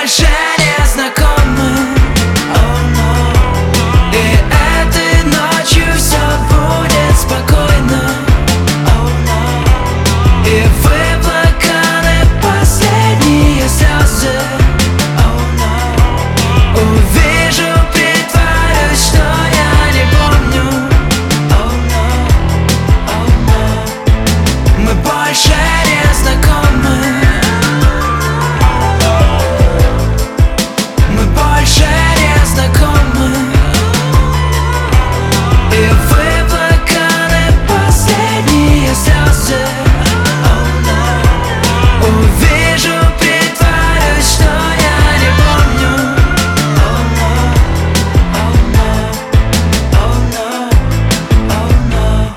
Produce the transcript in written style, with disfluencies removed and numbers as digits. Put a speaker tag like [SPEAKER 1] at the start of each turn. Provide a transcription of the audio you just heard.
[SPEAKER 1] больше не знакомы. Oh no. И этой ночью все будет спокойно. Oh no. И выплаканы последние слезы. Oh no. Увижу, притворюсь, что я не помню. Oh no. Oh no. Мы больше не знакомы. Мы больше не знакомы. И выплаканы последние слезы. Oh no. Увижу, притворюсь, что я не помню. Oh no. Oh no. Oh no. Oh no.